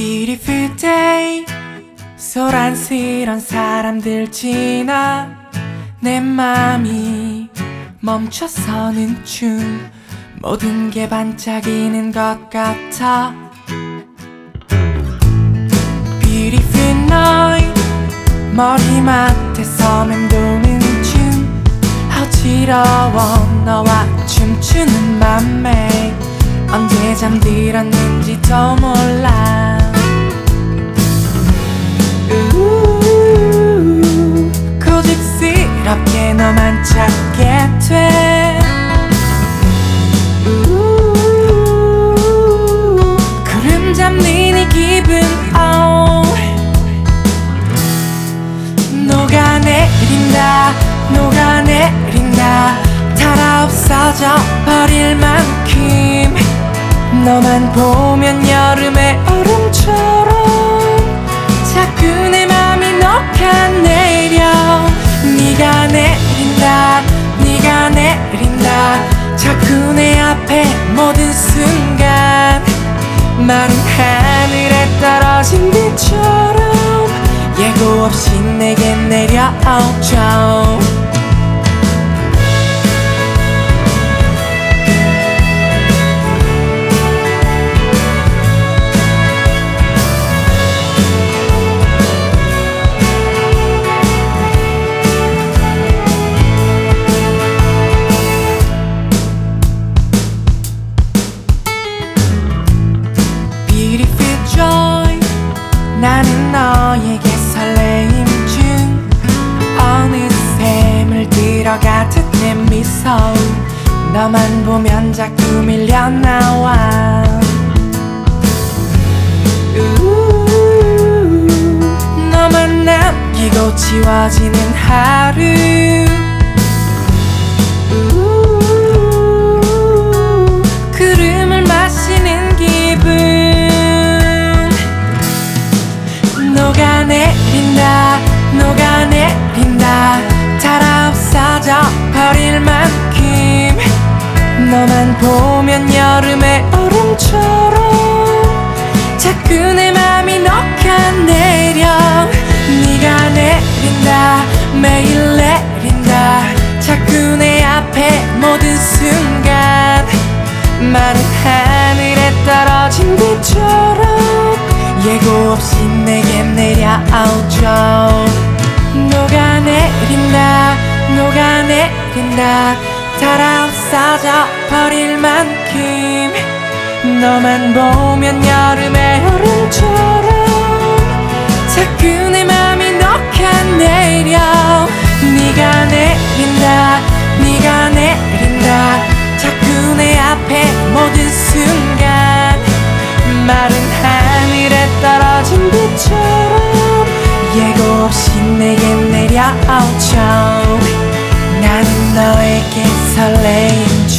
Beautiful day 소란스런 사람들 지나 내 맘이 멈춰서는 중 모든 게 반짝이는 것 같아 Beautiful night 머리맡에서 맴도는 중 어지러워 너와 춤추는 맘에 언제 잠들었는지도 몰라 고집스럽게 너만 찾게 돼 구름 잡는 이 기분 녹아내린다 녹아내린다 다 없어져 버릴 만큼 너만 보면 여름의 얼음처럼 자꾸 내 맘이 녹아내려 네가 내린다 네가 내린다 자꾸 내 앞에 모든 순간 마른 하늘에 떨어진 비처럼 예고 없이 내게 내려오죠 나는 너에게 설레임 중 어느새 물들어가듯 내 미소 너만 보면 자꾸 밀려나와 너만 남기고 지워지는 하루 구름을 마시는 기분 녹아내린다 녹아내린다 다 없어져 버릴 만큼 너만 보면 여름의 얼음처럼 자꾸 내 맘이 녹아내려 네가 내린다 매일 내린다 자꾸 내 앞에 모든 순간 마른 하늘에 떨어진 비처럼 예고 없이 내게 내려오죠 녹아내린다 녹아내린다 다 없어져 버릴 만큼 너만 보면 여름의 여름처럼 자꾸 내 맘이 녹아내려 네가 내린다 네가 내린다 자꾸 내 앞에 모든 순간 마른 하늘에 떨어진 비처럼 예고 없이 내게 내려오죠 나는 너에게 설레임